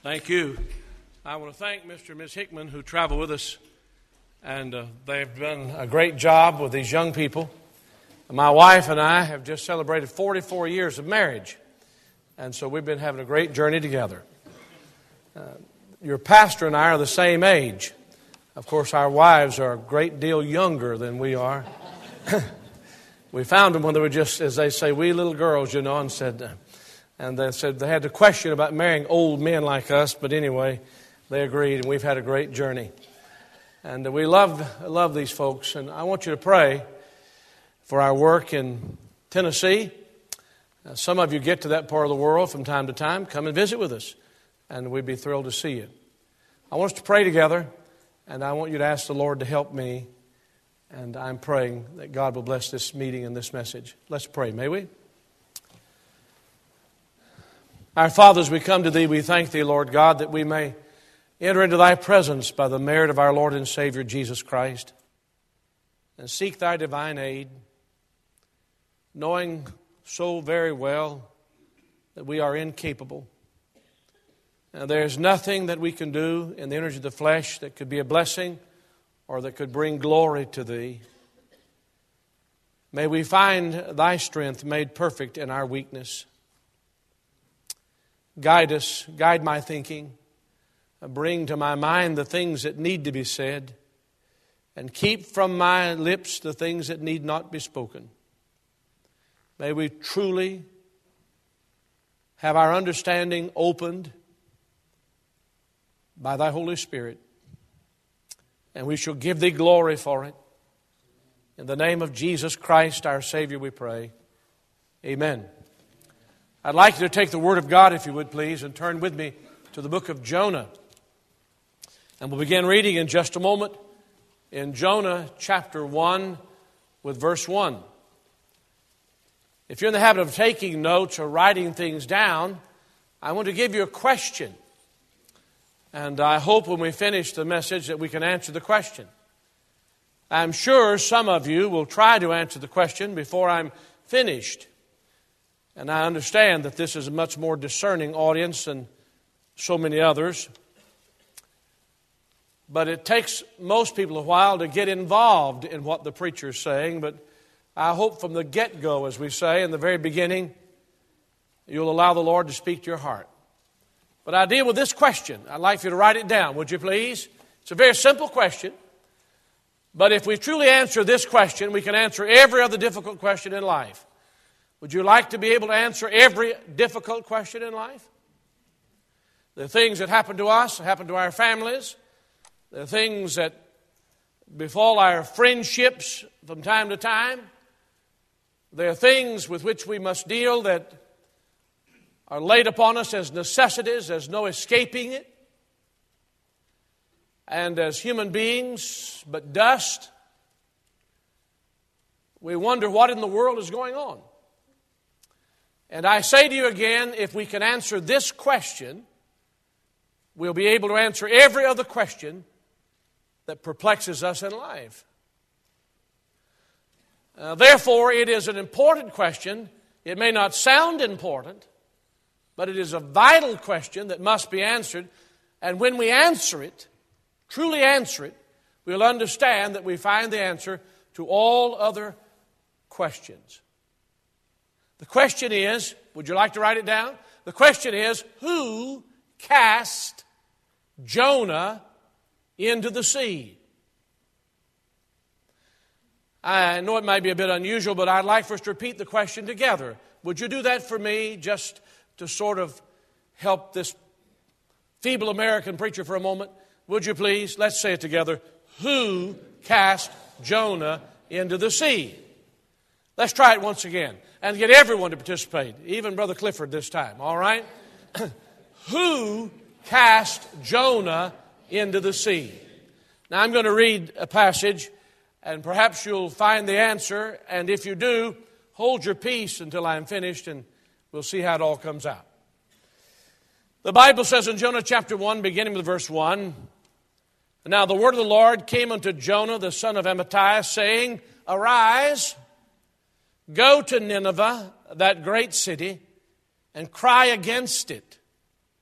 Thank you. I want to thank Mr. and Ms. Hickman who travel with us, and they've done a great job with these young people. My wife and I have just celebrated 44 years of marriage, and so we've been having a great journey together. Your pastor and I are the same age. Of course, our wives are a great deal younger than we are. We found them when they were just, as they say, wee little girls, and they said they had to question about marrying old men like us, but anyway, they agreed, and we've had a great journey. And we love these folks, and I want you to pray for our work in Tennessee. Some of you get to that part of the world from time to time. Come and visit with us, and we'd be thrilled to see you. I want us to pray together, and I want you to ask the Lord to help me, and I'm praying that God will bless this meeting and this message. Let's pray, may we? Our Father, as we come to Thee, we thank Thee, Lord God, that we may enter into Thy presence by the merit of our Lord and Savior, Jesus Christ, and seek Thy divine aid, knowing so very well that we are incapable. And there's nothing that we can do in the energy of the flesh that could be a blessing or that could bring glory to Thee. May we find Thy strength made perfect in our weakness. Guide us, guide my thinking, bring to my mind the things that need to be said, and keep from my lips the things that need not be spoken. May we truly have our understanding opened by Thy Holy Spirit, and we shall give Thee glory for it. In the name of Jesus Christ, our Savior, we pray. Amen. I'd like you to take the Word of God, if you would please, and turn with me to the book of Jonah. And we'll begin reading in just a moment in Jonah chapter 1 with verse 1. If you're in the habit of taking notes or writing things down, I want to give you a question. And I hope when we finish the message that we can answer the question. I'm sure some of you will try to answer the question before I'm finished. And I understand that this is a much more discerning audience than so many others. But it takes most people a while to get involved in what the preacher is saying. But I hope from the get-go, as we say, in the very beginning, you'll allow the Lord to speak to your heart. But I deal with this question. I'd like for you to write it down, would you please? It's a very simple question. But if we truly answer this question, we can answer every other difficult question in life. Would you like to be able to answer every difficult question in life? The things that happen to us, happen to our families, the things that befall our friendships from time to time, there are things with which we must deal that are laid upon us as necessities, there's no escaping it. And as human beings, but dust, we wonder what in the world is going on. And I say to you again, if we can answer this question, we'll be able to answer every other question that perplexes us in life. Therefore, it is an important question. It may not sound important, but it is a vital question that must be answered. And when we answer it, truly answer it, we'll understand that we find the answer to all other questions. The question is, would you like to write it down? The question is, who cast Jonah into the sea? I know it might be a bit unusual, but I'd like for us to repeat the question together. Would you do that for me, just to sort of help this feeble American preacher for a moment? Would you please? Let's say it together. Who cast Jonah into the sea? Let's try it once again and get everyone to participate, even Brother Clifford this time, all right? Who cast Jonah into the sea? Now I'm going to read a passage, and perhaps you'll find the answer, and if you do, hold your peace until I'm finished, and we'll see how it all comes out. The Bible says in Jonah chapter 1, beginning with verse 1, Now the word of the Lord came unto Jonah, the son of Amittai, saying, Arise, go to Nineveh, that great city, and cry against it,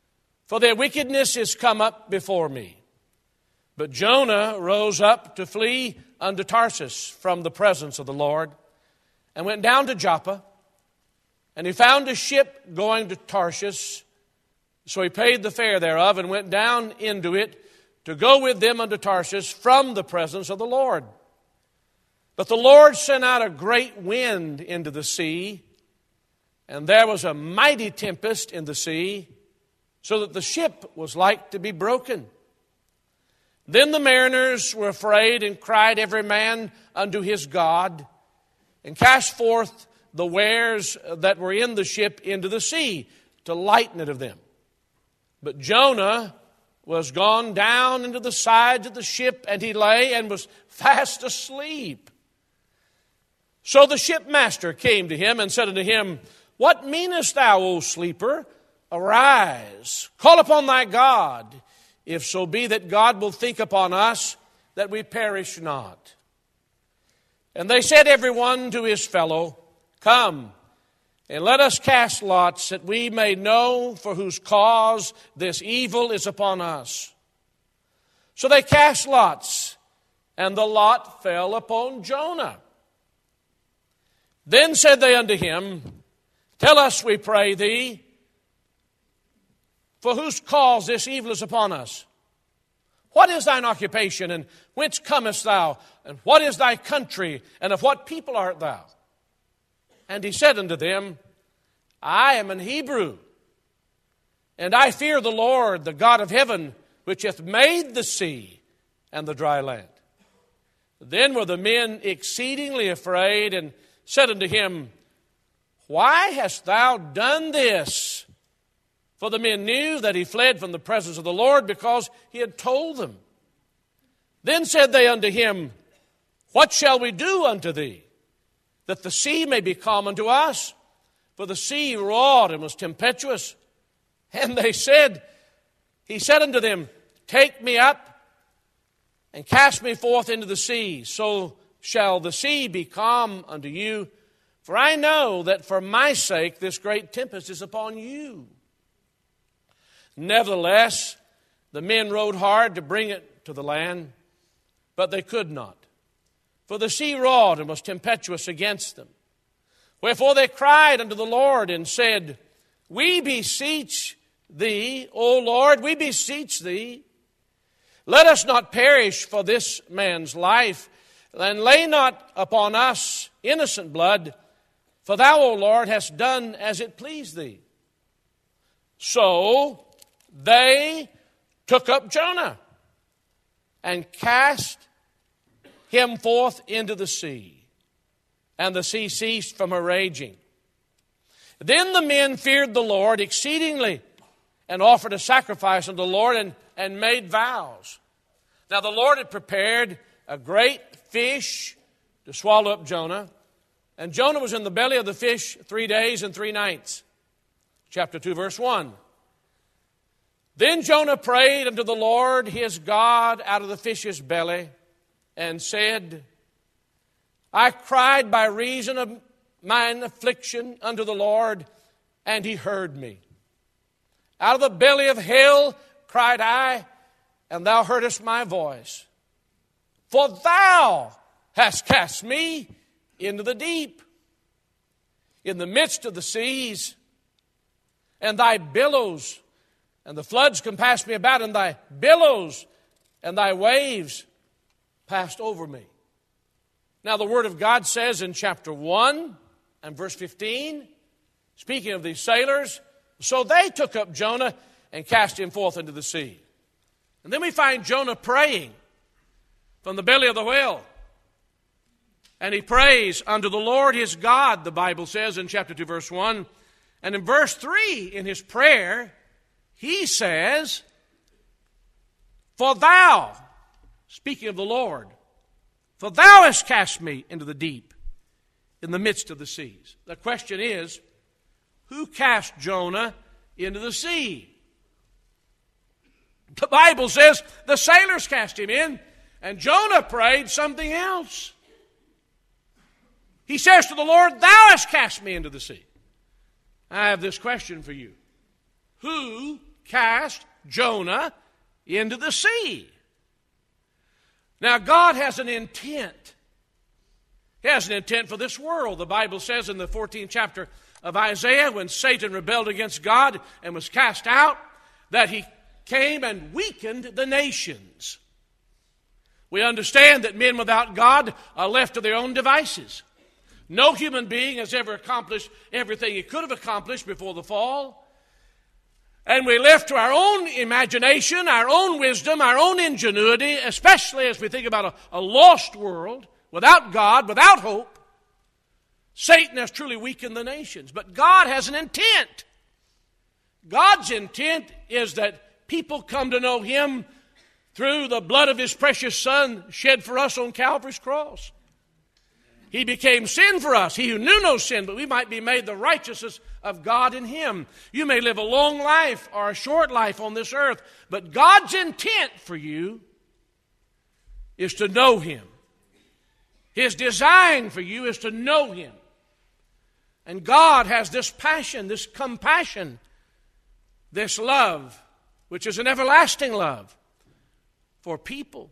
for their wickedness is come up before me. But Jonah rose up to flee unto Tarsus from the presence of the Lord, and went down to Joppa, and he found a ship going to Tarshish. So he paid the fare thereof, and went down into it to go with them unto Tarshish from the presence of the Lord. But the Lord sent out a great wind into the sea, and there was a mighty tempest in the sea, so that the ship was like to be broken. Then the mariners were afraid, and cried every man unto his God, and cast forth the wares that were in the ship into the sea, to lighten it of them. But Jonah was gone down into the sides of the ship, and he lay and was fast asleep. So the shipmaster came to him and said unto him, What meanest thou, O sleeper? Arise, call upon thy God, if so be that God will think upon us, that we perish not. And they said every one to his fellow, Come, and let us cast lots, that we may know for whose cause this evil is upon us. So they cast lots, and the lot fell upon Jonah. Then said they unto him, Tell us, we pray thee, for whose cause this evil is upon us. What is thine occupation, and whence comest thou? And what is thy country, and of what people art thou? And he said unto them, I am an Hebrew, and I fear the Lord, the God of heaven, which hath made the sea and the dry land. Then were the men exceedingly afraid, and said unto him, Why hast thou done this? For the men knew that he fled from the presence of the Lord, because he had told them. Then said they unto him, What shall we do unto thee, that the sea may be calm unto us? For the sea roared and was tempestuous. And he said unto them, Take me up, and cast me forth into the sea, so shall the sea be calm unto you. For I know that for my sake this great tempest is upon you. Nevertheless, the men rowed hard to bring it to the land, but they could not. For the sea roared and was tempestuous against them. Wherefore they cried unto the Lord and said, We beseech thee, O Lord, we beseech thee, let us not perish for this man's life, and lay not upon us innocent blood, for thou, O Lord, hast done as it pleased thee. So they took up Jonah and cast him forth into the sea, and the sea ceased from her raging. Then the men feared the Lord exceedingly, and offered a sacrifice unto the Lord, and made vows. Now the Lord had prepared a great fish to swallow up Jonah, and Jonah was in the belly of the fish 3 days and 3 nights. Chapter 2, verse 1. Then Jonah prayed unto the Lord his God out of the fish's belly, and said, I cried by reason of mine affliction unto the Lord, and he heard me. Out of the belly of hell cried I, and thou heardest my voice. For thou hast cast me into the deep, in the midst of the seas, and thy billows and the floods compassed me about, and thy billows and thy waves passed over me. Now the Word of God says in chapter 1 and verse 15, speaking of these sailors, so they took up Jonah and cast him forth into the sea. And then we find Jonah praying from the belly of the whale. And he prays unto the Lord his God, the Bible says in chapter 2, verse 1. And in verse 3, in his prayer, he says, For thou, speaking of the Lord, for thou hast cast me into the deep, in the midst of the seas. The question is, who cast Jonah into the sea? The Bible says the sailors cast him in, and Jonah prayed something else. He says to the Lord, Thou hast cast me into the sea. I have this question for you. Who cast Jonah into the sea. Now, God has an intent. He has an intent for this world. The Bible says in the 14th chapter of Isaiah, when Satan rebelled against God and was cast out, that he came and weakened the nations. We understand that men without God are left to their own devices. No human being has ever accomplished everything he could have accomplished before the fall. And we're left to our own imagination, our own wisdom, our own ingenuity, especially as we think about a lost world, without God, without hope. Satan has truly weakened the nations. But God has an intent. God's intent is that people come to know Him through the blood of His precious Son shed for us on Calvary's cross. He became sin for us, He who knew no sin, but we might be made the righteousness of God in Him. You may live a long life or a short life on this earth, but God's intent for you is to know Him. His design for you is to know Him. And God has this passion, this compassion, this love, which is an everlasting love for people.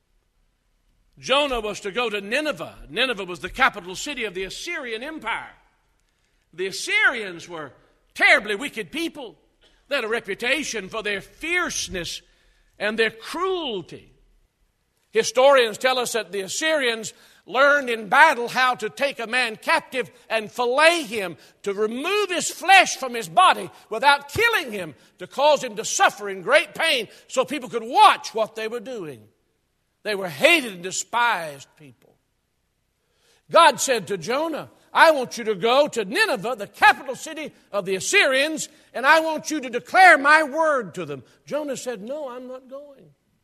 Jonah was to go to Nineveh. Nineveh was the capital city of the Assyrian Empire. The Assyrians were terribly wicked people. They had a reputation for their fierceness and their cruelty. Historians tell us that the Assyrians learned in battle how to take a man captive and fillet him, to remove his flesh from his body without killing him, to cause him to suffer in great pain so people could watch what they were doing. They were hated and despised people. God said to Jonah, I want you to go to Nineveh, the capital city of the Assyrians, and I want you to declare my word to them. Jonah said, no, I'm not going.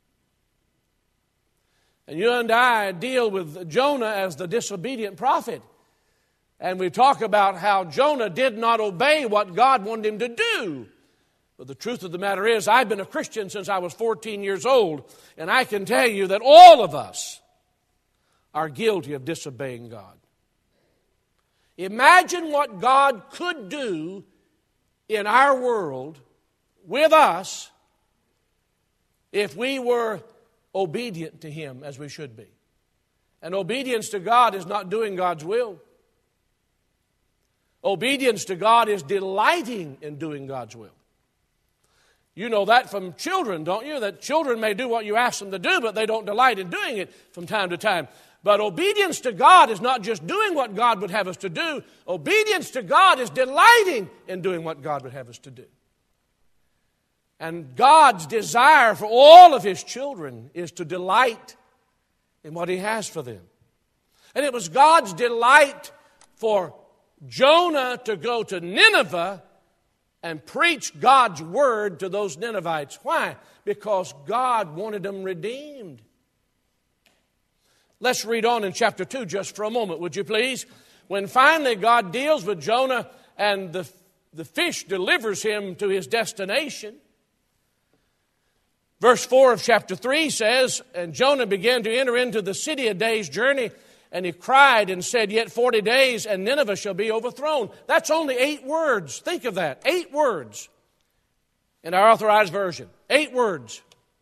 And you and I deal with Jonah as the disobedient prophet. And we talk about how Jonah did not obey what God wanted him to do. But the truth of the matter is, I've been a Christian since I was 14 years old, and I can tell you that all of us are guilty of disobeying God. Imagine what God could do in our world with us if we were obedient to Him as we should be. And obedience to God is not doing God's will. Obedience to God is delighting in doing God's will. You know that from children, don't you? That children may do what you ask them to do, but they don't delight in doing it from time to time. But obedience to God is not just doing what God would have us to do. Obedience to God is delighting in doing what God would have us to do. And God's desire for all of His children is to delight in what He has for them. And it was God's delight for Jonah to go to Nineveh and preach God's word to those Ninevites. Why? Because God wanted them redeemed. Let's read on in chapter 2 just for a moment, would you please? When finally God deals with Jonah and the fish delivers him to his destination. Verse 4 of chapter 3 says, and Jonah began to enter into the city a day's journey, and he cried and said, yet 40 days, and Nineveh shall be overthrown. That's only 8 words. Think of that. 8 words in our Authorized Version. 8 words.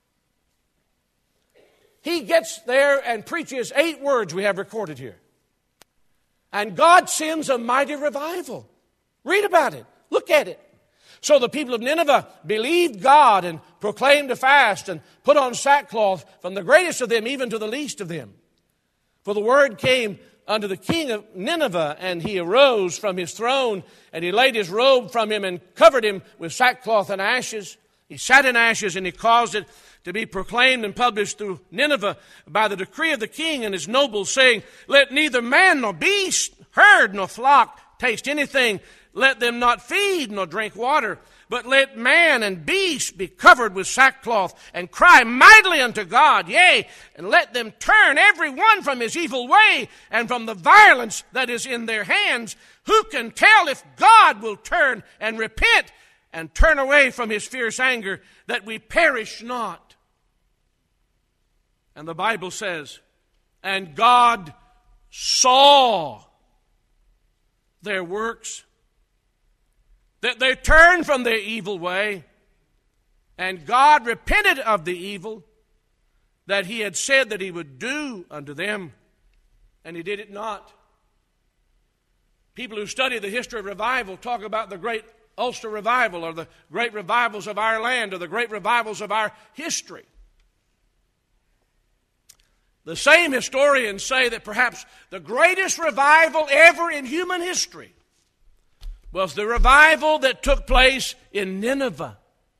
He gets there and preaches 8 words we have recorded here. And God sends a mighty revival. Read about it. Look at it. So the people of Nineveh believed God and proclaimed a fast and put on sackcloth, from the greatest of them even to the least of them. For the word came unto the king of Nineveh, and he arose from his throne, and he laid his robe from him and covered him with sackcloth and ashes. He sat in ashes, and he caused it to be proclaimed and published through Nineveh by the decree of the king and his nobles, saying, let neither man nor beast, herd nor flock taste anything. Let them not feed nor drink water, but let man and beast be covered with sackcloth and cry mightily unto God. Yea, and let them turn every one from his evil way and from the violence that is in their hands. Who can tell if God will turn and repent and turn away from His fierce anger, that we perish not? And the Bible says, and God saw their works, that they turned from their evil way, And God repented of the evil that he had said that he would do unto them, and he did it not. People who study the history of revival talk about the great Ulster revival, or the great revivals of our land, or the great revivals of our history. The same historians say that perhaps the greatest revival ever in human history was the revival that took place in Nineveh,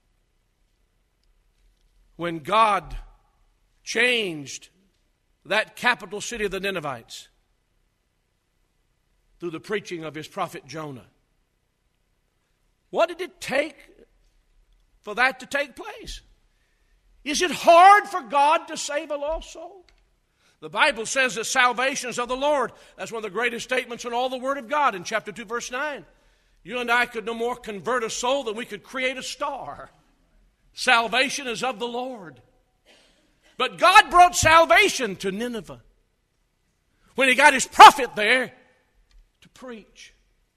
when God changed that capital city of the Ninevites through the preaching of his prophet Jonah. What did it take for that to take place? Is it hard for God to save a lost soul? The Bible says that salvation is of the Lord. That's one of the greatest statements in all the Word of God in chapter 2, verse 9. You and I could no more convert a soul than we could create a star. Salvation is of the Lord. But God brought salvation to Nineveh when he got his prophet there to preach.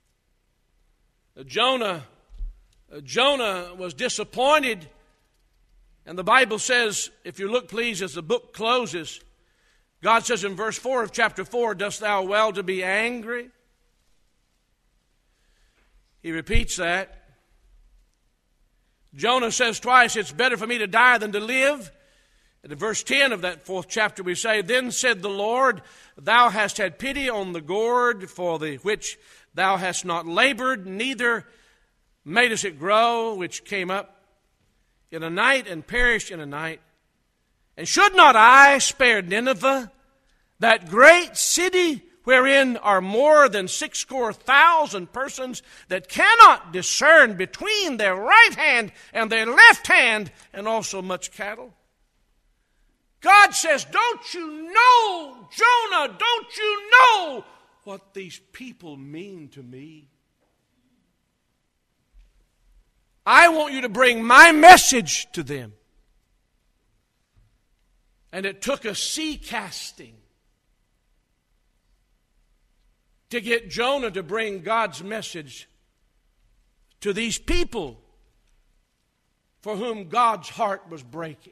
Jonah was disappointed. And the Bible says, if you look please as the book closes, God says in verse 4 of chapter 4, dost thou well to be angry? He repeats that. Jonah says twice, it's better for me to die than to live. And in verse 10 of that 4th chapter we say, then said the Lord, thou hast had pity on the gourd for the which thou hast not labored, neither madest it grow, which came up in a night and perished in a night. And should not I spare Nineveh, that great city wherein are more than 60,000 persons that cannot discern between their right hand and their left hand, and also much cattle? God says, don't you know, Jonah, don't you know what these people mean to me? I want you to bring my message to them. And it took a sea casting to get Jonah to bring God's message to these people for whom God's heart was breaking.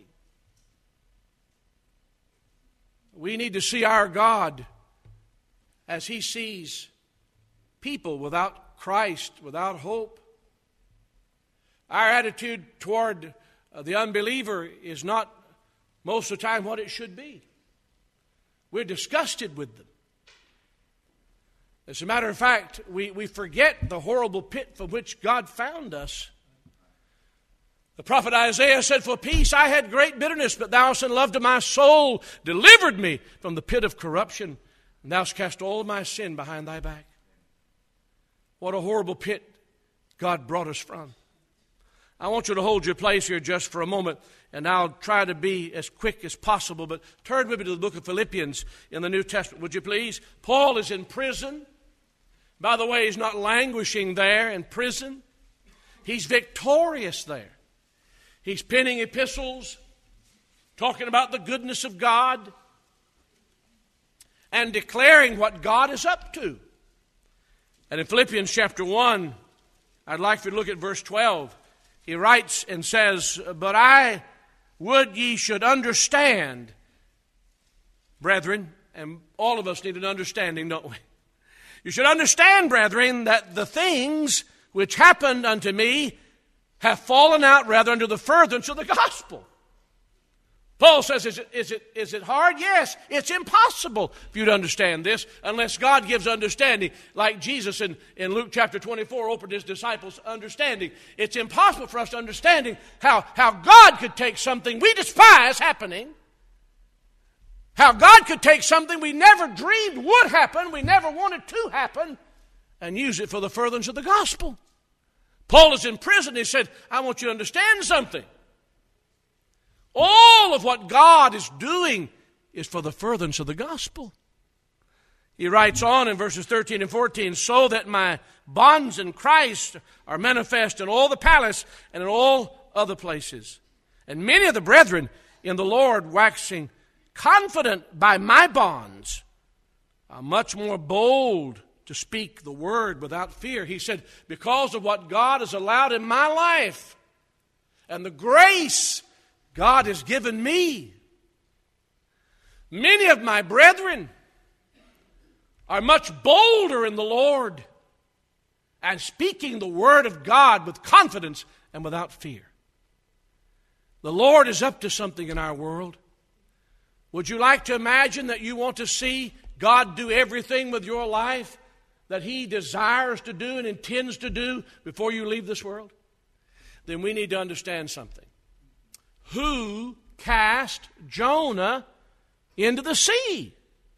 We need to see our God as he sees people without Christ, without hope. Our attitude toward the unbeliever is not most of the time what it should be. We're disgusted with them. As a matter of fact, we forget the horrible pit from which God found us. The prophet Isaiah said, for peace I had great bitterness, but thou hast in love to my soul delivered me from the pit of corruption, and thou hast cast all my sin behind thy back. What a horrible pit God brought us from. I want you to hold your place here just for a moment, and I'll try to be as quick as possible, but turn with me to the book of Philippians in the New Testament, would you please? Paul is in prison. By the way, he's not languishing there in prison. He's victorious there. He's penning epistles, talking about the goodness of God, and declaring what God is up to. And in Philippians chapter 1, I'd like for you to look at verse 12. He writes and says, but I would ye should understand, brethren, and all of us need an understanding, don't we? You should understand, brethren, that the things which happened unto me have fallen out rather under the furtherance of the gospel. Paul says, is it hard? Yes, it's impossible for you to understand this unless God gives understanding, like Jesus in Luke chapter 24 opened his disciples' understanding. It's impossible for us to understand how God could take something we despise happening, how God could take something we never dreamed would happen, we never wanted to happen, and use it for the furtherance of the gospel. Paul is in prison. He said, I want you to understand something. All of what God is doing is for the furtherance of the gospel. He writes on in verses 13 and 14, so that my bonds in Christ are manifest in all the palace and in all other places. And many of the brethren in the Lord, waxing confident by my bonds, are much more bold to speak the word without fear. He said, because of what God has allowed in my life, and the grace God has given me. Many of my brethren are much bolder in the Lord and speaking the Word of God with confidence and without fear. The Lord is up to something in our world. Would you like to imagine that you want to see God do everything with your life that He desires to do and intends to do before you leave this world? Then we need to understand something. Who cast Jonah into the sea?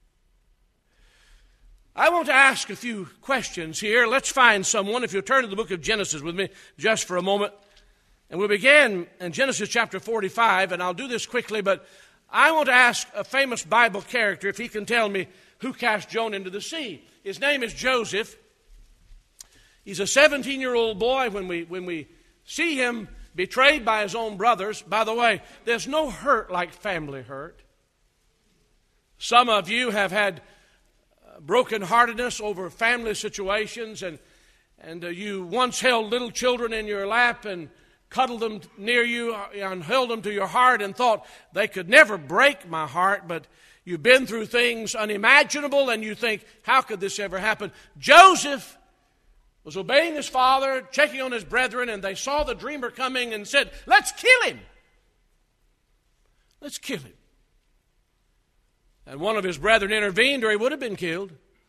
I want to ask a few questions here. Let's find someone. If you'll turn to the book of Genesis with me just for a moment. And we'll begin in Genesis chapter 45, and I'll do this quickly, but I want to ask a famous Bible character if he can tell me who cast Jonah into the sea. His name is Joseph. He's a 17-year-old boy. When we see him betrayed by his own brothers, by the way, there's no hurt like family hurt. Some of you have had brokenheartedness over family situations, and you once held little children in your lap and cuddled them near you and held them to your heart and thought they could never break my heart, but you've been through things unimaginable and you think, how could this ever happen? Joseph was obeying his father, checking on his brethren, and they saw the dreamer coming and said, let's kill him. Let's kill him. And one of his brethren intervened or he would have been killed.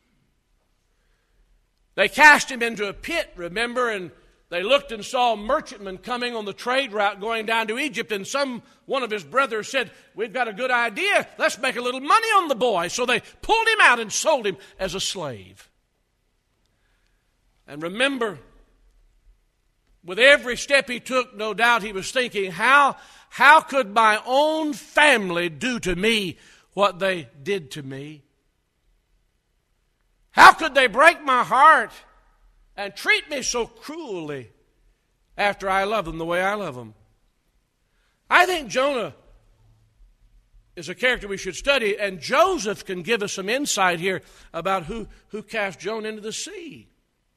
They cast him into a pit, remember, and they looked and saw merchantmen coming on the trade route going down to Egypt, and one of his brothers said, we've got a good idea. Let's make a little money on the boy. So they pulled him out and sold him as a slave. And remember, with every step he took, no doubt he was thinking, how could my own family do to me what they did to me? How could they break my heart and treat me so cruelly after I love them the way I love them? I think Jonah is a character we should study, and Joseph can give us some insight here about who cast Jonah into the sea.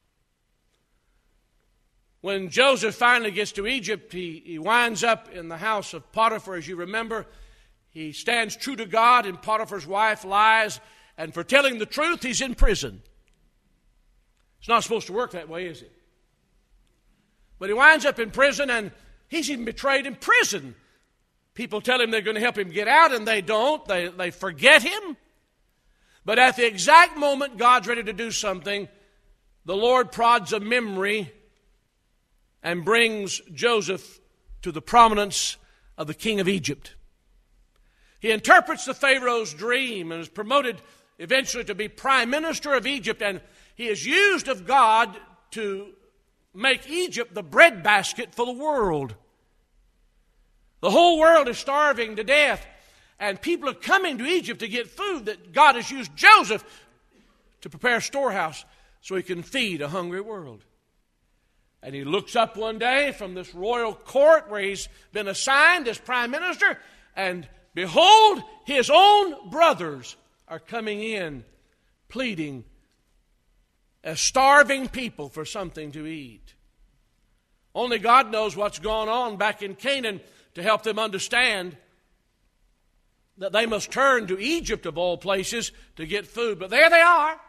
When Joseph finally gets to Egypt, he winds up in the house of Potiphar, as you remember. He stands true to God, and Potiphar's wife lies, and for telling the truth, he's in prison. It's not supposed to work that way, is it? But he winds up in prison, and he's even betrayed in prison. People tell him they're going to help him get out, and they don't. They forget him. But at the exact moment God's ready to do something, the Lord prods a memory and brings Joseph to the prominence of the king of Egypt. He interprets the Pharaoh's dream and is promoted eventually to be prime minister of Egypt, and he is used of God to make Egypt the breadbasket for the world. The whole world is starving to death, and people are coming to Egypt to get food that God has used Joseph to prepare a storehouse so he can feed a hungry world. And he looks up one day from this royal court where he's been assigned as prime minister, and behold, his own brothers are coming in pleading as starving people for something to eat. Only God knows what's going on back in Canaan to help them understand that they must turn to Egypt of all places to get food. But there they are.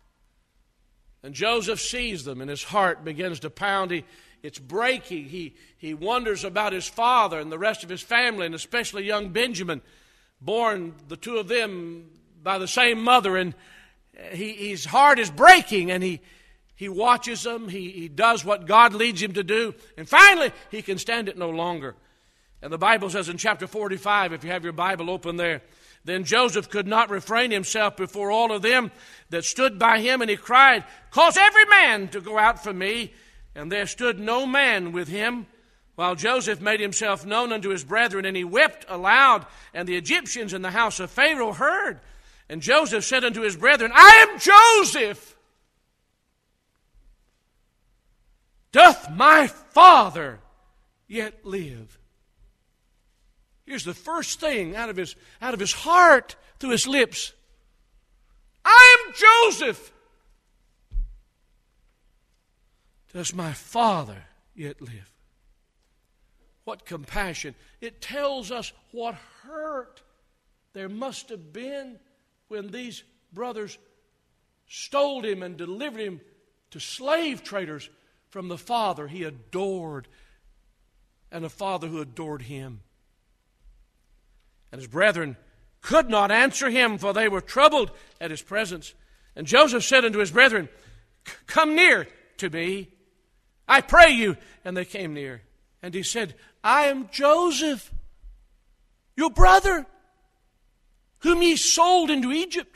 And Joseph sees them, and his heart begins to pound. It's breaking. He wonders about his father and the rest of his family, and especially young Benjamin, born, the two of them, by the same mother. And his heart is breaking, and he watches them. He does what God leads him to do. And finally, he can stand it no longer. And the Bible says in chapter 45, if you have your Bible open there, then Joseph could not refrain himself before all of them that stood by him, and he cried, cause every man to go out from me. And there stood no man with him, while Joseph made himself known unto his brethren, and he wept aloud. And the Egyptians in the house of Pharaoh heard. And Joseph said unto his brethren, I am Joseph. Doth my father yet live? Here's the first thing out of his heart through his lips. I am Joseph. Does my father yet live? What compassion. It tells us what hurt there must have been when these brothers stole him and delivered him to slave traders from the Father he adored and a Father who adored him. And his brethren could not answer him, for they were troubled at his presence. And Joseph said unto his brethren, Come near to me, I pray you. And they came near. And he said, I am Joseph, your brother, whom ye sold into Egypt.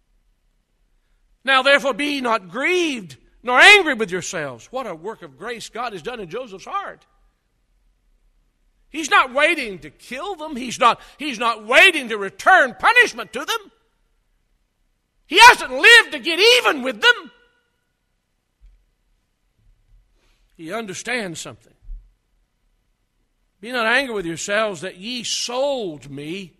Now therefore be not grieved, nor angry with yourselves. What a work of grace God has done in Joseph's heart. He's not waiting to kill them. He's not waiting to return punishment to them. He hasn't lived to get even with them. He understands something. Be not angry with yourselves that ye sold me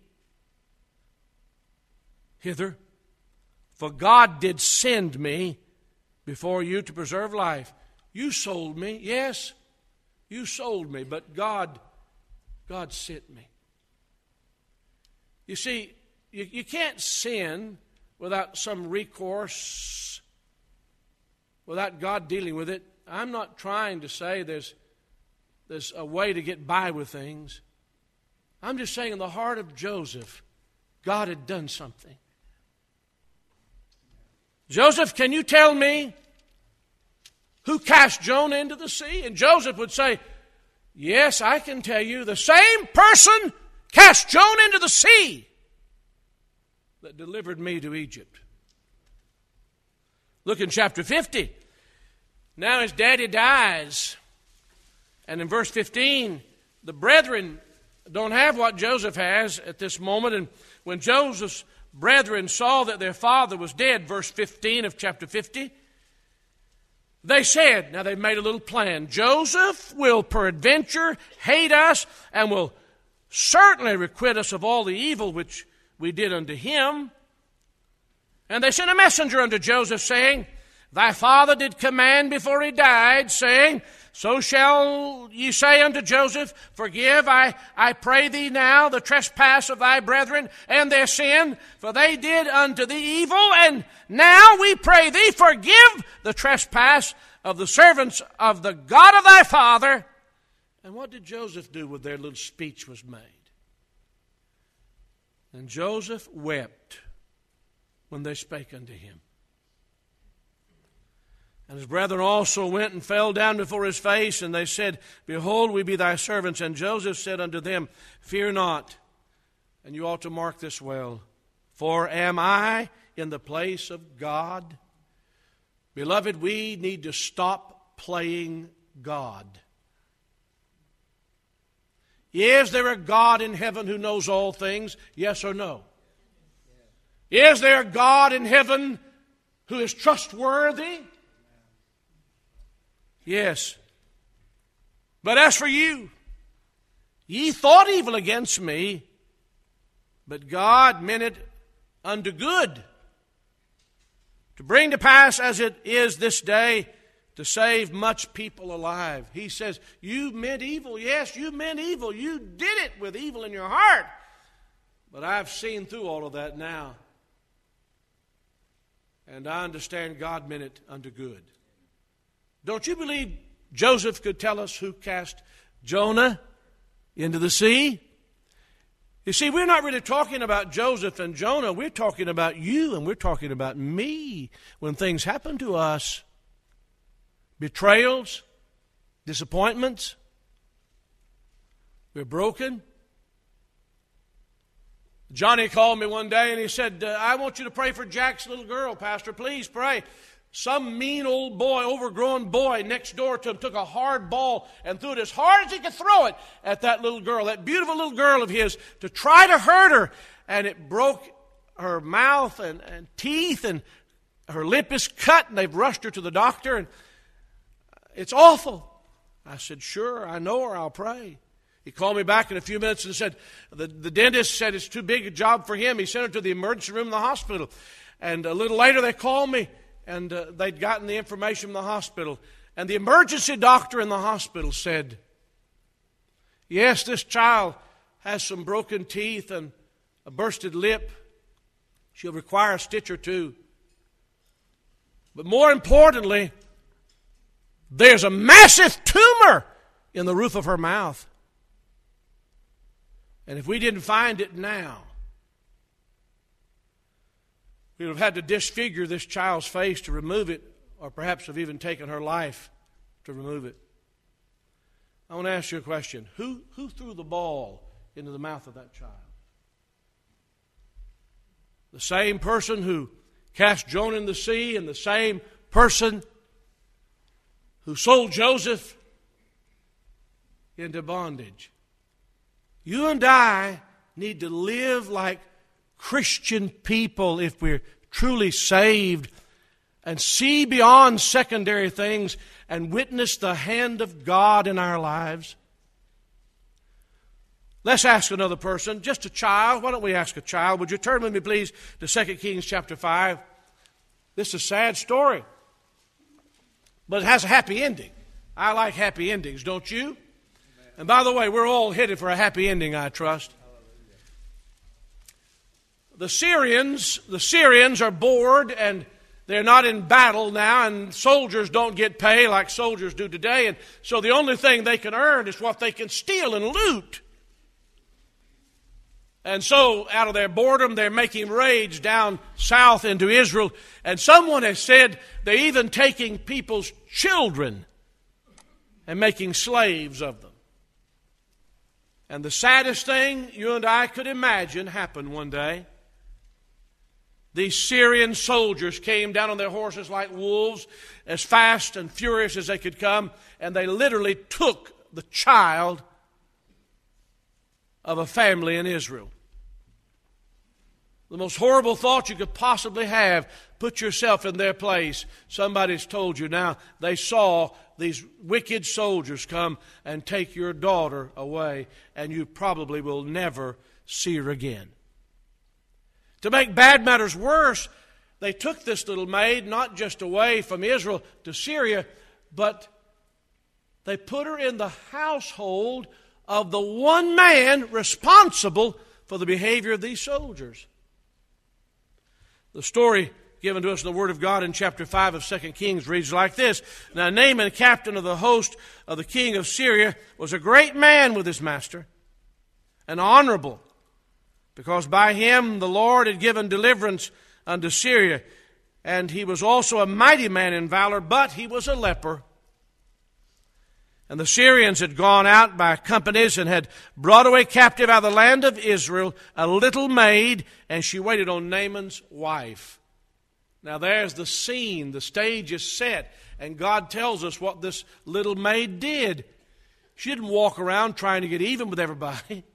hither, for God did send me before you to preserve life. You sold me, yes, you sold me, but God sent me. You see, you can't sin without some recourse, without God dealing with it. I'm not trying to say there's a way to get by with things. I'm just saying in the heart of Joseph, God had done something. Joseph, can you tell me who cast Jonah into the sea? And Joseph would say, yes, I can tell you. The same person cast Jonah into the sea that delivered me to Egypt. Look in chapter 50. Now his daddy dies. And in verse 15, the brethren don't have what Joseph has at this moment. And when Joseph's brethren saw that their father was dead, verse 15 of chapter 50, they said, now they've made a little plan, Joseph will peradventure hate us and will certainly requite us of all the evil which we did unto him. And they sent a messenger unto Joseph, saying, Thy father did command before he died, saying, So shall ye say unto Joseph, Forgive, I pray thee now, the trespass of thy brethren and their sin, for they did unto thee evil, and now we pray thee, forgive the trespass of the servants of the God of thy father. And what did Joseph do when their little speech was made? And Joseph wept when they spake unto him. And his brethren also went and fell down before his face, and they said, Behold, we be thy servants. And Joseph said unto them, Fear not. And you ought to mark this well. For am I in the place of God? Beloved, we need to stop playing God. Is there a God in heaven who knows all things? Yes or no? Is there a God in heaven who is trustworthy? Yes. But as for you, ye thought evil against me, but God meant it unto good, to bring to pass as it is this day, to save much people alive. He says, you meant evil. Yes, you meant evil. You did it with evil in your heart. But I've seen through all of that now. And I understand God meant it unto good. Don't you believe Joseph could tell us who cast Jonah into the sea? You see, we're not really talking about Joseph and Jonah. We're talking about you and we're talking about me when things happen to us. Betrayals, disappointments. We're broken. Johnny called me one day and he said, I want you to pray for Jack's little girl, Pastor. Please pray. Some mean old boy, overgrown boy next door to him took a hard ball and threw it as hard as he could throw it at that little girl, that beautiful little girl of his, to try to hurt her. And it broke her mouth and teeth, and her lip is cut, and they've rushed her to the doctor. And it's awful. I said, sure, I know her, I'll pray. He called me back in a few minutes and said, the dentist said it's too big a job for him. He sent her to the emergency room in the hospital. And a little later they called me, and they'd gotten the information from the hospital. And the emergency doctor in the hospital said, Yes, this child has some broken teeth and a bursted lip. She'll require a stitch or two. But more importantly, there's a massive tumor in the roof of her mouth. And if we didn't find it now, we would have had to disfigure this child's face to remove it, or perhaps have even taken her life to remove it. I want to ask you a question. Who threw the ball into the mouth of that child? The same person who cast Jonah in the sea, and the same person who sold Joseph into bondage. You and I need to live like Christian people if we're truly saved, and see beyond secondary things and witness the hand of God in our lives. Let's ask another person, just a child. Why don't we ask a child? Would you turn with me, please, to 2 Kings chapter 5? This is a sad story, but it has a happy ending. I like happy endings, don't you? Amen. And by the way, we're all headed for a happy ending, I trust. The Syrians are bored, and they're not in battle now, and soldiers don't get pay like soldiers do today, and so the only thing they can earn is what they can steal and loot. And so, out of their boredom, they're making raids down south into Israel. And someone has said they're even taking people's children and making slaves of them. And the saddest thing you and I could imagine happened one day. These Syrian soldiers came down on their horses like wolves, as fast and furious as they could come, and they literally took the child of a family in Israel. The most horrible thought you could possibly have. Put yourself in their place. Somebody's told you now they saw these wicked soldiers come and take your daughter away, and you probably will never see her again. To make bad matters worse, they took this little maid not just away from Israel to Syria, but they put her in the household of the one man responsible for the behavior of these soldiers. The story given to us in the Word of God in chapter 5 of 2 Kings reads like this. Now Naaman, captain of the host of the king of Syria, was a great man with his master, and honorable, because by him the Lord had given deliverance unto Syria. And he was also a mighty man in valor, but he was a leper. And the Syrians had gone out by companies and had brought away captive out of the land of Israel a little maid, and she waited on Naaman's wife. Now there's the scene. The stage is set, and God tells us what this little maid did. She didn't walk around trying to get even with everybody.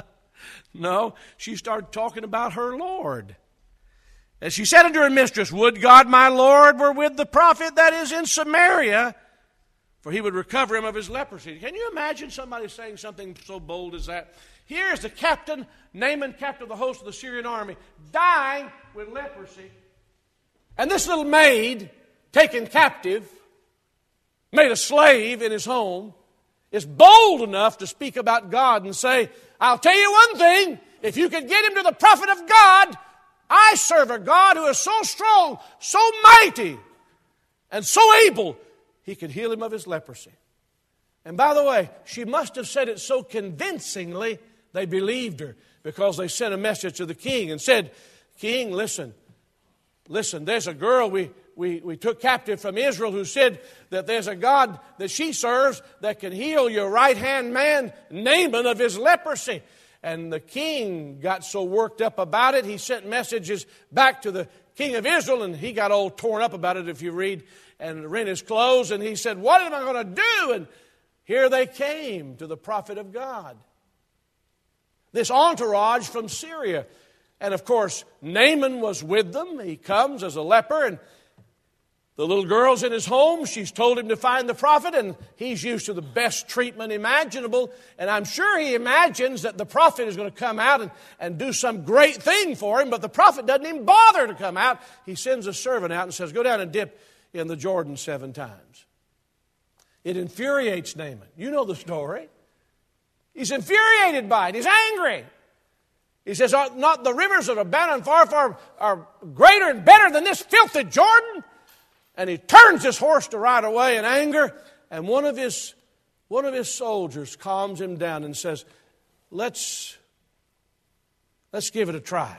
No, she started talking about her Lord. And she said unto her mistress, Would God my Lord were with the prophet that is in Samaria, for he would recover him of his leprosy. Can you imagine somebody saying something so bold as that? Here is the captain, Naaman, captain of the host of the Syrian army, dying with leprosy. And this little maid, taken captive, made a slave in his home, is bold enough to speak about God and say, I'll tell you one thing, if you could get him to the prophet of God, I serve a God who is so strong, so mighty, and so able, he could heal him of his leprosy. And by the way, she must have said it so convincingly, they believed her, because they sent a message to the king and said, King, listen, there's a girl we took captive from Israel who said that there's a God that she serves that can heal your right-hand man, Naaman, of his leprosy. And the king got so worked up about it, he sent messages back to the king of Israel, and he got all torn up about it if you read, and rent his clothes, and he said, What am I going to do? And here they came to the prophet of God. This entourage from Syria. And of course, Naaman was with them. He comes as a leper, and the little girl's in his home. She's told him to find the prophet, and he's used to the best treatment imaginable. And I'm sure he imagines that the prophet is going to come out and do some great thing for him, but the prophet doesn't even bother to come out. He sends a servant out and says, Go down and dip in the Jordan 7 times. It infuriates Naaman. You know the story. He's infuriated by it. He's angry. He says, "Are not the rivers of Lebanon far are greater and better than this filthy Jordan?" And he turns his horse to ride away in anger. And one of his soldiers calms him down and says, Let's give it a try.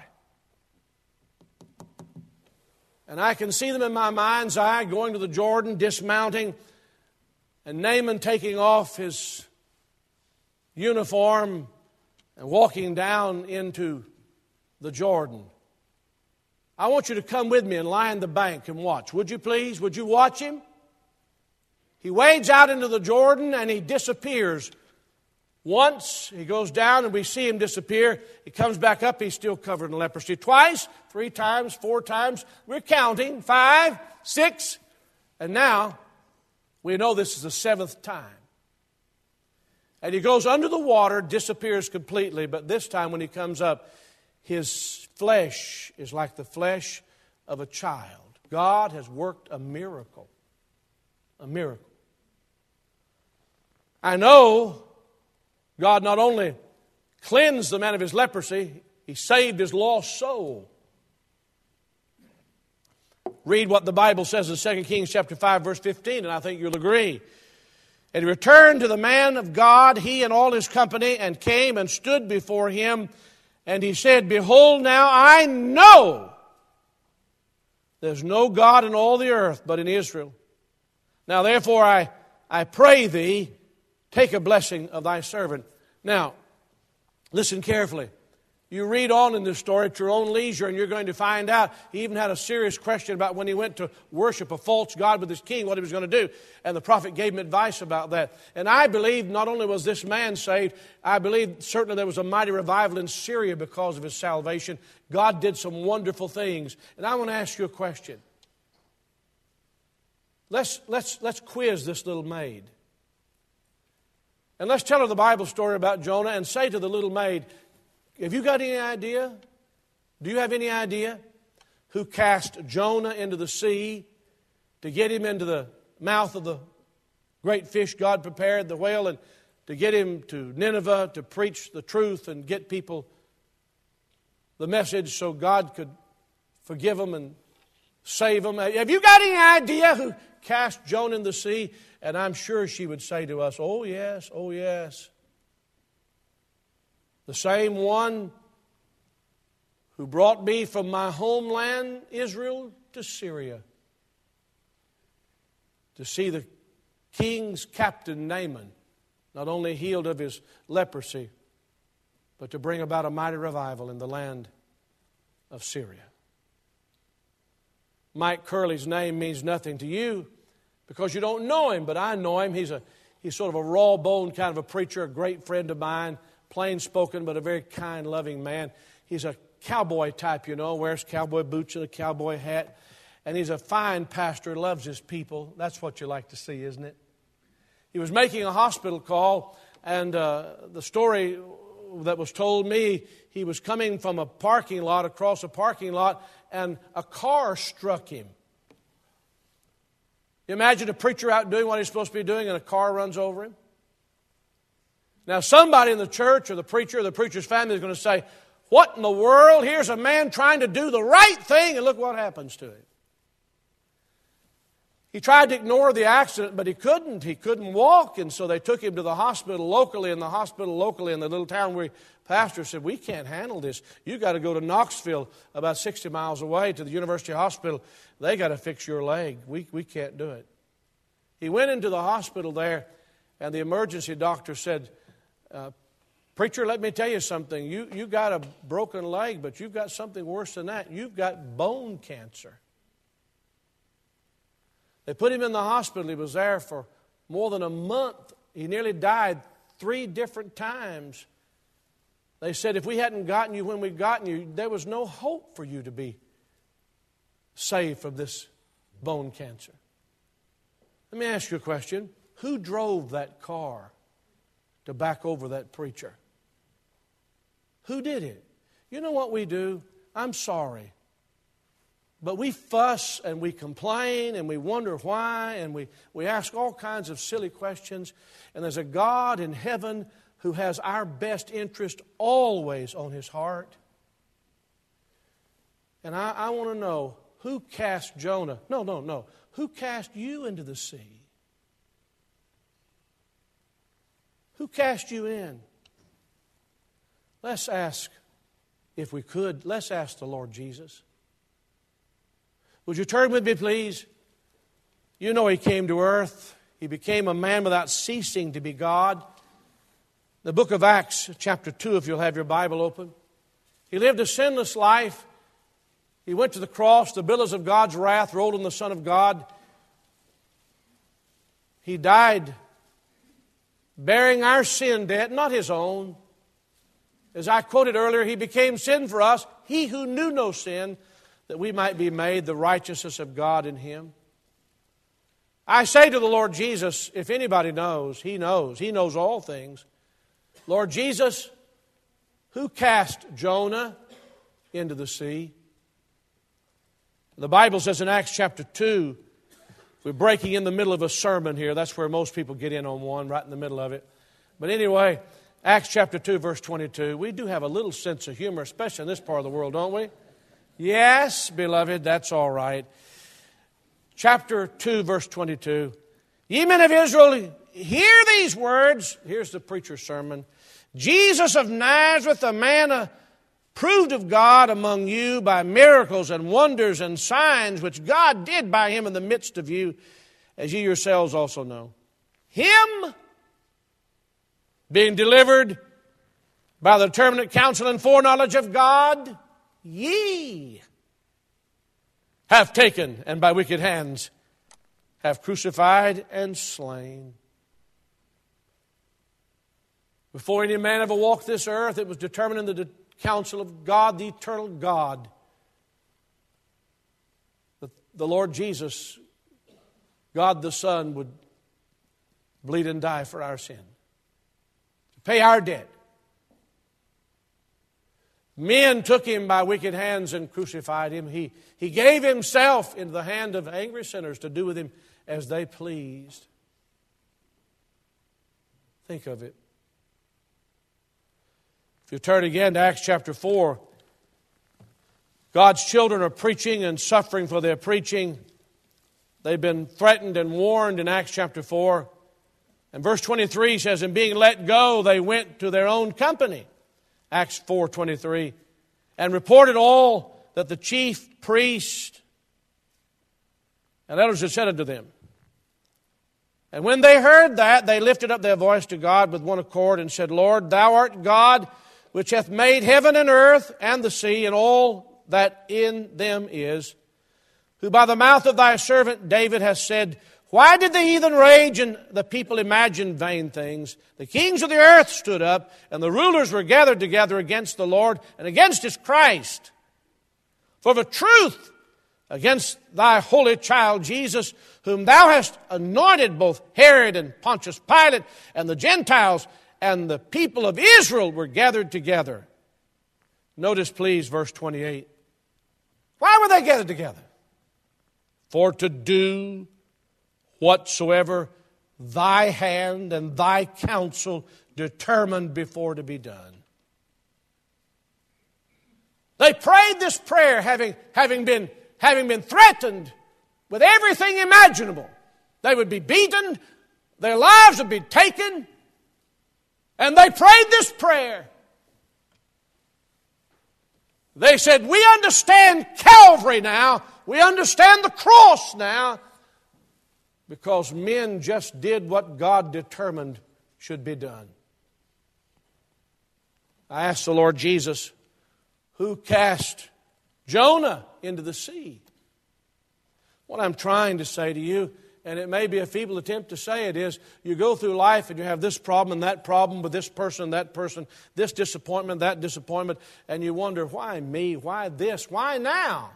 And I can see them in my mind's eye going to the Jordan, dismounting, and Naaman taking off his uniform and walking down into the Jordan. I want you to come with me and lie in the bank and watch. Would you please? Would you watch him? He wades out into the Jordan and he disappears. Once, he goes down and we see him disappear. He comes back up, he's still covered in leprosy. Twice, 3 times, 4 times. We're counting. 5, 6. And now, we know this is the 7th time. And he goes under the water, disappears completely. But this time when he comes up, his flesh is like the flesh of a child. God has worked a miracle. A miracle. I know God not only cleansed the man of his leprosy, he saved his lost soul. Read what the Bible says in 2 Kings chapter 5, verse 15, and I think you'll agree. And he returned to the man of God, he and all his company, and came and stood before him. And he said, "Behold now, I know there's no God in all the earth but in Israel. Now therefore I pray thee, take a blessing of thy servant." Now, listen carefully. You read on in this story at your own leisure and you're going to find out he even had a serious question about when he went to worship a false god with his king, what he was going to do. And the prophet gave him advice about that. And I believe not only was this man saved, I believe certainly there was a mighty revival in Syria because of his salvation. God did some wonderful things. And I want to ask you a question. Let's quiz this little maid. And let's tell her the Bible story about Jonah and say to the little maid, have you got any idea? Do you have any idea who cast Jonah into the sea to get him into the mouth of the great fish God prepared, the whale, and to get him to Nineveh to preach the truth and get people the message so God could forgive them and save them? Have you got any idea who cast Jonah in the sea? And I'm sure she would say to us, "Oh yes, oh yes. The same one who brought me from my homeland, Israel, to Syria, to see the king's captain, Naaman, not only healed of his leprosy, but to bring about a mighty revival in the land of Syria." Mike Curley's name means nothing to you because you don't know him, but I know him. He's sort of a raw-boned kind of a preacher, a great friend of mine. Plain-spoken, but a very kind, loving man. He's a cowboy type, you know, wears cowboy boots and a cowboy hat. And he's a fine pastor, loves his people. That's what you like to see, isn't it? He was making a hospital call, and the story that was told me, he was coming from a parking lot, across a parking lot, and a car struck him. You imagine a preacher out doing what he's supposed to be doing, and a car runs over him? Now, somebody in the church or the preacher or the preacher's family is going to say, "What in the world? Here's a man trying to do the right thing, and look what happens to him." He tried to ignore the accident, but he couldn't. He couldn't walk, and so they took him to the hospital locally. And the hospital locally in the little town where pastor said, "We can't handle this. You've got to go to Knoxville, about 60 miles away, to the University Hospital. They got to fix your leg. We can't do it." He went into the hospital there, and the emergency doctor said, "Preacher, let me tell you something. You got a broken leg, but you've got something worse than that. You've got bone cancer." They put him in the hospital. He was there for more than a month. He nearly died 3 different times. They said, "If we hadn't gotten you when we'd gotten you, there was no hope for you to be saved from this bone cancer." Let me ask you a question. Who drove that car to back over that preacher? Who did it? You know what we do? I'm sorry. But we fuss and we complain and we wonder why and we ask all kinds of silly questions. And there's a God in heaven who has our best interest always on His heart. And I want to know, who cast Jonah? No. Who cast you into the sea? Who cast you in? Let's ask, if we could, let's ask the Lord Jesus. Would you turn with me, please? You know He came to earth. He became a man without ceasing to be God. The book of Acts, chapter 2, if you'll have your Bible open. He lived a sinless life. He went to the cross. The billows of God's wrath rolled on the Son of God. He died bearing our sin debt, not His own. As I quoted earlier, He became sin for us, He who knew no sin, that we might be made the righteousness of God in Him. I say to the Lord Jesus, if anybody knows, He knows. He knows all things. Lord Jesus, who cast Jonah into the sea? The Bible says in Acts chapter 2, we're breaking in the middle of a sermon here. That's where most people get in on one, right in the middle of it. But anyway, Acts chapter 2, verse 22. We do have a little sense of humor, especially in this part of the world, don't we? Yes, beloved, that's all right. Chapter 2, verse 22. Ye men of Israel, hear these words. Here's the preacher's sermon. Jesus of Nazareth, a man approved of God among you by miracles and wonders and signs which God did by Him in the midst of you, as ye yourselves also know. Him, being delivered by the determinate counsel and foreknowledge of God, ye have taken, and by wicked hands have crucified and slain. Before any man ever walked this earth, it was determined in the counsel of God, the eternal God, that the Lord Jesus, God the Son, would bleed and die for our sin, to pay our debt. Men took Him by wicked hands and crucified Him. He gave Himself into the hand of angry sinners to do with Him as they pleased. Think of it. If you turn again to Acts chapter 4, God's children are preaching and suffering for their preaching. They've been threatened and warned in Acts chapter 4. And verse 23 says, and being let go, they went to their own company. Acts 4:23, and reported all that the chief priest and elders had said unto them. And when they heard that, they lifted up their voice to God with one accord and said, Lord, Thou art God, which hath made heaven and earth and the sea and all that in them is, who by the mouth of Thy servant David hath said, why did the heathen rage and the people imagine vain things? The kings of the earth stood up, and the rulers were gathered together against the Lord and against His Christ. For the truth against Thy holy child Jesus, whom Thou hast anointed, both Herod and Pontius Pilate and the Gentiles and the people of Israel were gathered together. Notice, please, verse 28. Why were they gathered together? For to do whatsoever Thy hand and Thy counsel determined before to be done. They prayed this prayer having been threatened with everything imaginable. They would be beaten, their lives would be taken, and they prayed this prayer. They said, we understand Calvary now, we understand the cross now, because men just did what God determined should be done. I asked the Lord Jesus, who cast Jonah into the sea? What I'm trying to say to you, and it may be a feeble attempt to say it, is you go through life and you have this problem and that problem with this person, this disappointment, that disappointment, and you wonder, why me? Why this? Why now?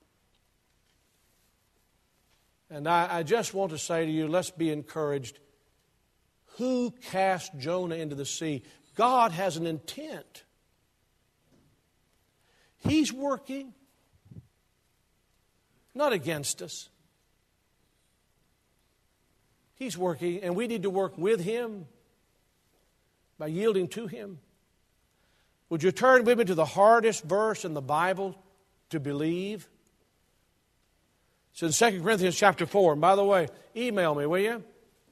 And I just want to say to you, let's be encouraged. Who cast Jonah into the sea? God has an intent. He's working, not against us. He's working, and we need to work with Him. by yielding to Him? Would you turn with me to the hardest verse in the Bible to believe? It's in 2 Corinthians chapter 4. And by the way, email me, will you?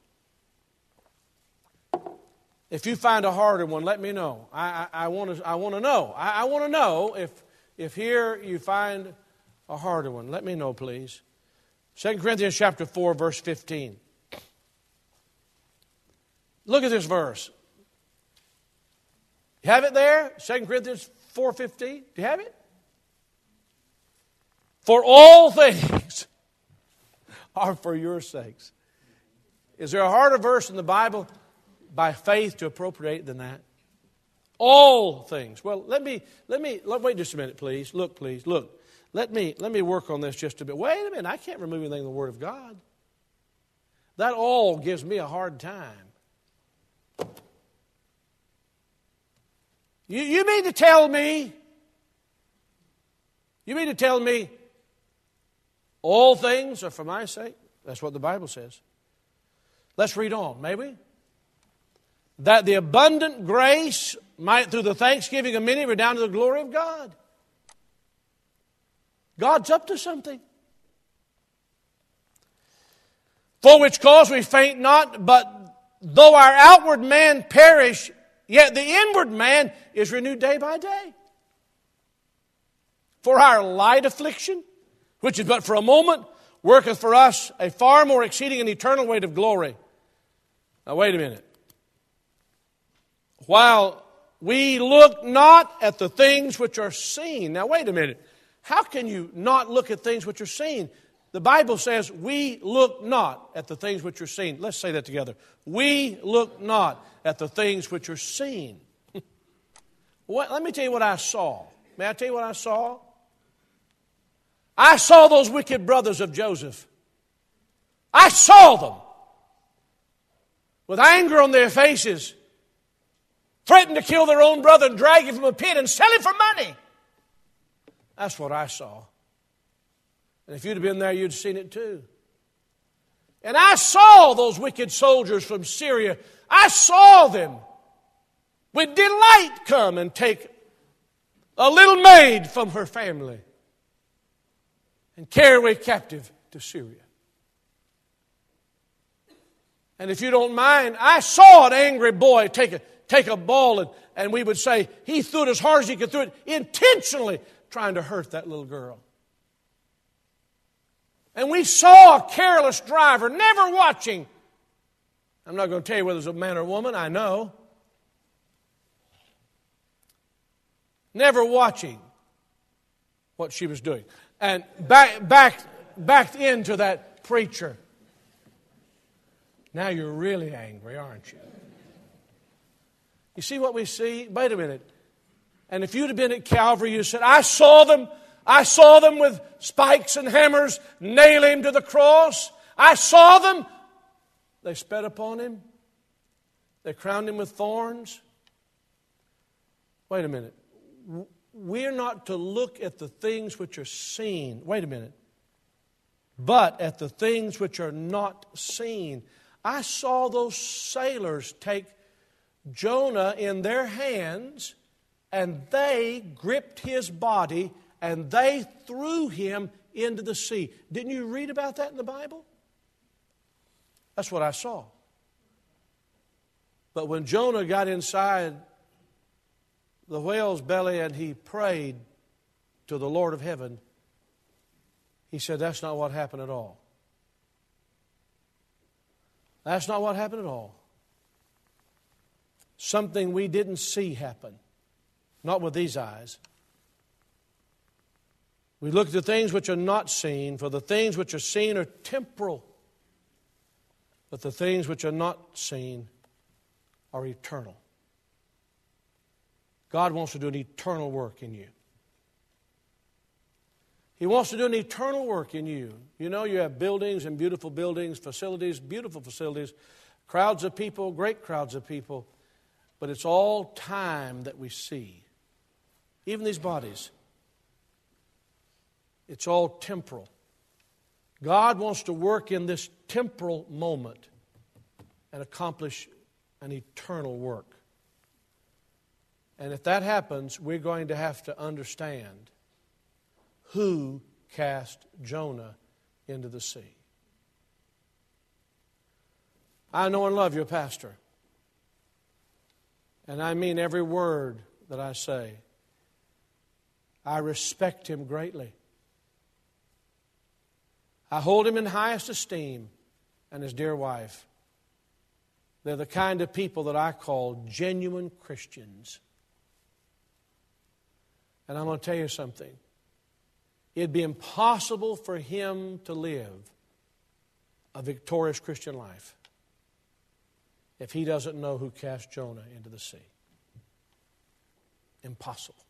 If you find a harder one, let me know. I want to know. I want to know if here you find a harder one. Let me know, please. 2 Corinthians chapter 4, verse 15. Look at this verse. You have it there? 2 Corinthians 4:15. Do you have it? For all things are for your sakes. Is there a harder verse in the Bible by faith to appropriate than that? All things. Well, let me wait just a minute, please. Look, please, look. Let me work on this just a bit. Wait a minute, I can't remove anything in the Word of God. That all gives me a hard time. You mean to tell me all things are for my sake? That's what the Bible says. Let's read on, may we? That the abundant grace might, through the thanksgiving of many, redound to the glory of God. God's up to something. For which cause we faint not, but though our outward man perish, yet the inward man is renewed day by day. For our light affliction, which is but for a moment, worketh for us a far more exceeding and eternal weight of glory. Now wait a minute. While we look not at the things which are seen. Now wait a minute. How can you not look at things which are seen? The Bible says we look not at the things which are seen. Let's say that together. We look not at the things which are seen. Let me tell you what I saw. May I tell you what I saw? I saw those wicked brothers of Joseph. I saw them with anger on their faces, threatened to kill their own brother and drag him from a pit and sell him for money. That's what I saw. And if you'd have been there, you'd have seen it too. And I saw those wicked soldiers from Syria. I saw them with delight come and take a little maid from her family and carry away captive to Syria. And if you don't mind, I saw an angry boy take a ball and we would say he threw it as hard as he could throw it, intentionally trying to hurt that little girl. And we saw a careless driver, never watching. I'm not going to tell you whether it was a man or a woman, I know. Never watching what she was doing. And backed into that preacher. Now you're really angry, aren't you? You see what we see? Wait a minute. And if you'd have been at Calvary, you said, I saw them with spikes and hammers nail him to the cross. I saw them. They spat upon him. They crowned him with thorns. Wait a minute. We're not to look at the things which are seen. Wait a minute. But at the things which are not seen. I saw those sailors take Jonah in their hands, and they gripped his body, and they threw him into the sea. Didn't you read about that in the Bible? That's what I saw. But when Jonah got inside the whale's belly and he prayed to the Lord of heaven, he said, that's not what happened at all. That's not what happened at all. Something we didn't see happen. Not with these eyes. We look at the things which are not seen, for the things which are seen are temporal, but the things which are not seen are eternal. God wants to do an eternal work in you. He wants to do an eternal work in you. You know, you have buildings and beautiful buildings, facilities, beautiful facilities, crowds of people, great crowds of people, but it's all time that we see. Even these bodies. It's all temporal. God wants to work in this temporal moment and accomplish an eternal work. And if that happens, we're going to have to understand who cast Jonah into the sea. I know and love your pastor. And I mean every word that I say. I respect him greatly. I hold him in highest esteem, and his dear wife. They're the kind of people that I call genuine Christians. And I'm going to tell you something. It'd be impossible for him to live a victorious Christian life if he doesn't know who cast Jonah into the sea. Impossible.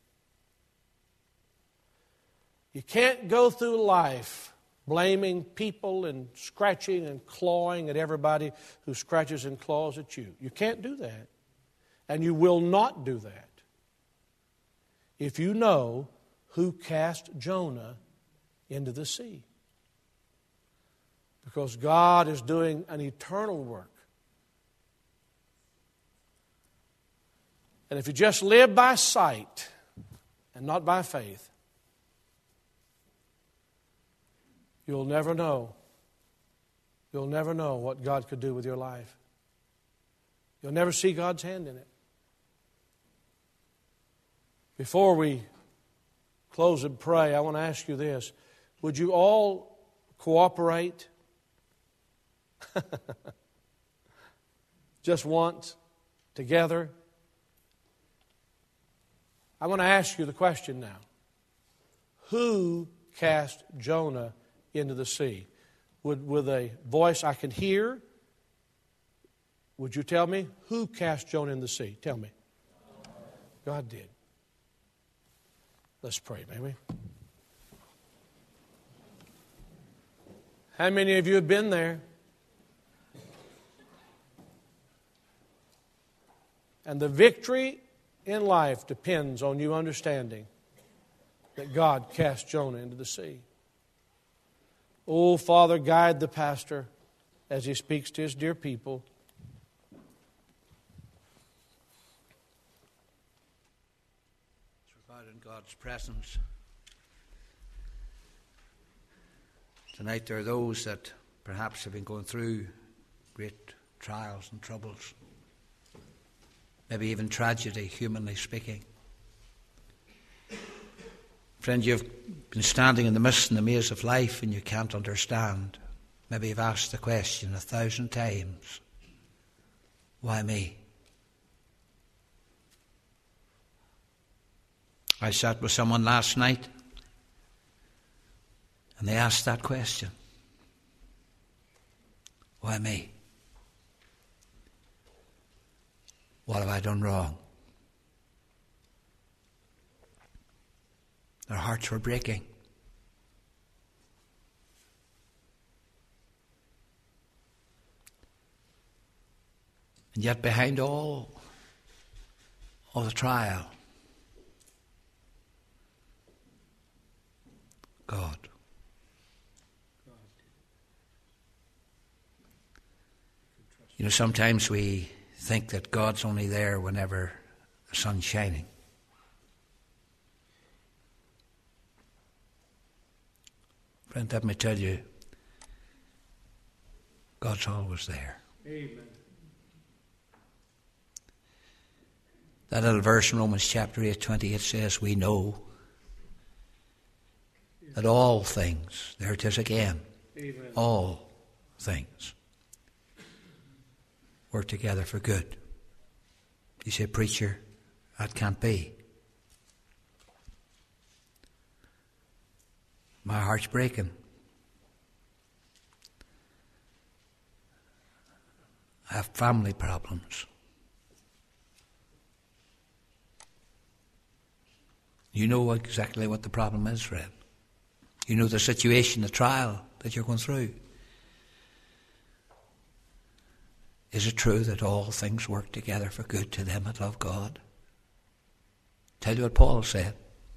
You can't go through life blaming people and scratching and clawing at everybody who scratches and claws at you. You can't do that. And you will not do that if you know who cast Jonah into the sea. Because God is doing an eternal work. And if you just live by sight and not by faith, you'll never know. You'll never know what God could do with your life. You'll never see God's hand in it. Before we close and pray, I want to ask you this. Would you all cooperate? Just once, together? I want to ask you the question now. Who cast Jonah into the sea? With a voice I can hear, would you tell me who cast Jonah in the sea? Tell me. God did. Let's pray, may we? How many of you have been there? And the victory in life depends on you understanding that God cast Jonah into the sea. Oh, Father, guide the pastor as he speaks to his dear people. Survived in God's presence. Tonight there are those that perhaps have been going through great trials and troubles. Maybe even tragedy, humanly speaking. Friend, you've been standing in the mist and the maze of life and you can't understand. Maybe you've asked the question 1,000 times. Why me? I sat with someone last night and they asked that question. Why me? What have I done wrong? Their hearts were breaking. And yet behind all of the trial, God. You know, sometimes we think that God's only there whenever the sun's shining. Friend, let me tell you, God's always there. Amen. That little verse in Romans chapter 8:28 says, we know that all things, there it is again, Amen. All things work together for good. You say, preacher, that can't be. My heart's breaking. I have family problems. You know exactly what the problem is, friend. You know the situation, the trial that you're going through. Is it true that all things work together for good to them that love God? Tell you what Paul said.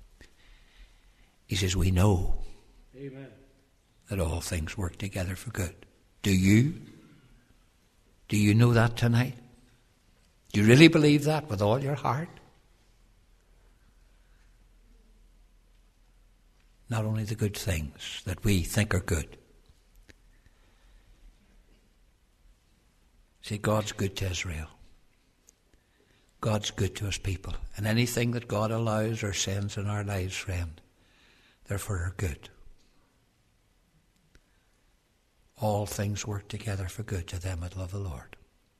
He says, we know Amen. that all things work together for good. Do you? Do you know that tonight? Do you really believe that with all your heart? not only the good things that we think are good. See, God's good to Israel. God's good to his people. And anything that God allows or sends in our lives, friend, they're for our good. All things work together for good to them that love the Lord.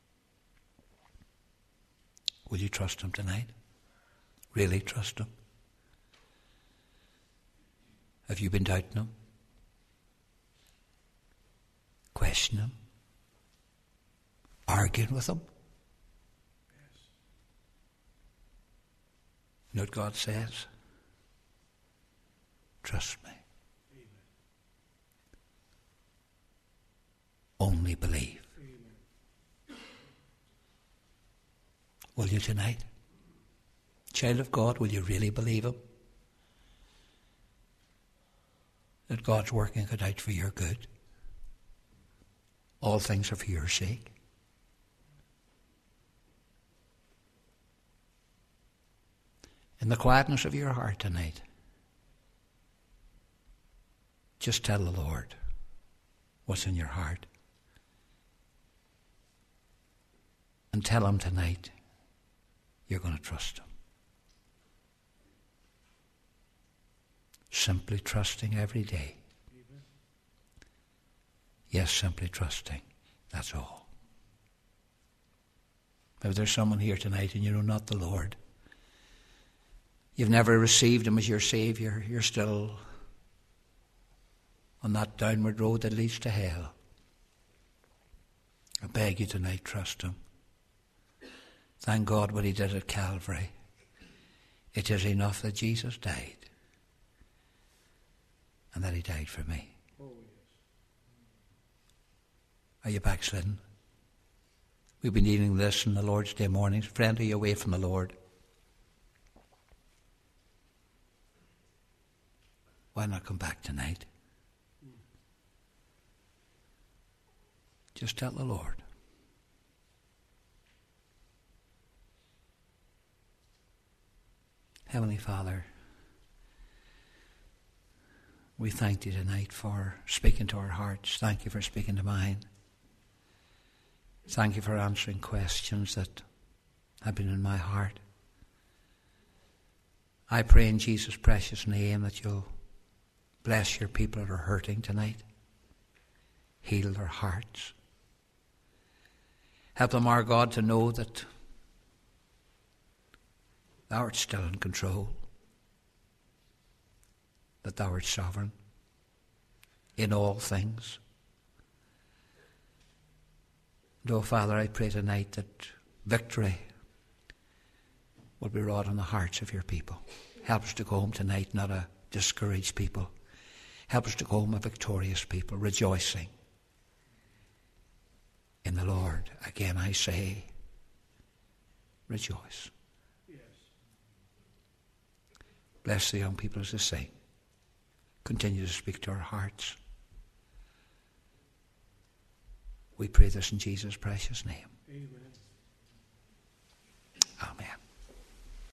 Will you trust him tonight? Really trust him? Have you been doubting him? Questioning him? Arguing with him? You know what God says? Trust me. Amen. Only believe. Amen. Will you tonight? Child of God, will you really believe him? That God's working it out for your good? All things are for your sake? In the quietness of your heart tonight, just tell the Lord what's in your heart. And tell him tonight you're going to trust him. Simply trusting every day. Yes, simply trusting. That's all. If there's someone here tonight and you know not the Lord, you've never received him as your Saviour, you're still on that downward road that leads to hell. I beg you tonight, trust him. Thank God what he did at Calvary. It is enough that Jesus died and that he died for me. Oh, yes. Are you backslidden? We've been eating this in the Lord's Day mornings. Friend, are you away from the Lord? Why not come back tonight? Just tell the Lord. Heavenly Father, we thank you tonight for speaking to our hearts. Thank you for speaking to mine. Thank you for answering questions that have been in my heart. I pray in Jesus' precious name that you'll bless your people that are hurting tonight. Heal their hearts. Help them, our God, to know that thou art still in control, that thou art sovereign in all things. And, oh, Father, I pray tonight that victory will be wrought on the hearts of your people. Help us to go home tonight not a discouraged people. Help us to go home a victorious people, rejoicing in the Lord. Again, I say, rejoice. Yes. Bless the young people as they sing. Continue to speak to our hearts. We pray this in Jesus' precious name. Amen. Amen.